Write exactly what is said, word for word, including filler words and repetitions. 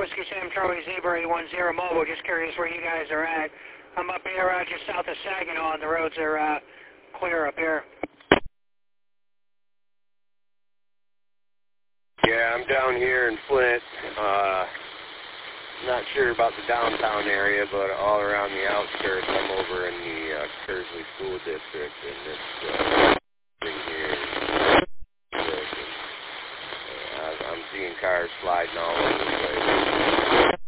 Whiskey Sam Charlie Zebra eight one zero Mobile. Just curious where you guys are at. I'm up here uh, just south of Saginaw, and the roads are uh, clear up here. Yeah, I'm down here in Flint. Uh, not sure about the downtown area, but all around the outskirts, I'm over in the uh, Kearsley School District, and it's uh, thing here. And, uh, I'm seeing cars sliding all over the place.